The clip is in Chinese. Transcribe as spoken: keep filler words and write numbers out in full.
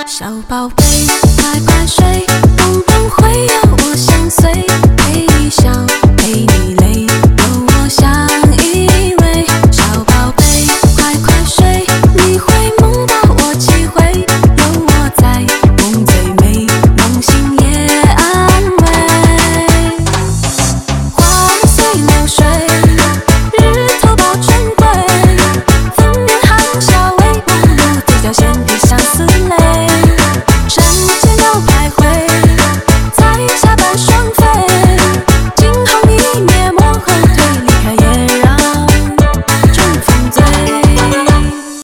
小宝贝，快快睡，梦中会有我相随，陪你笑，陪你泪，有我相依。